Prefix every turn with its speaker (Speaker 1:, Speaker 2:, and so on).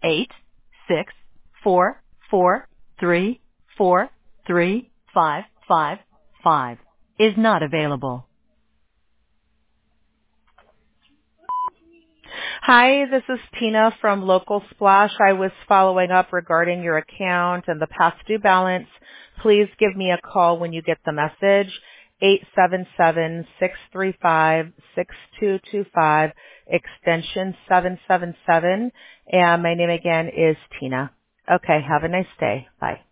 Speaker 1: 864434355 is not available. Hi, this is Tina from Local Splash. I was following up regarding your account and the past due balance. Please give me a call when you get the message. 877-635-6225, extension 777. And my name again is Tina. Okay, have a nice day. Bye.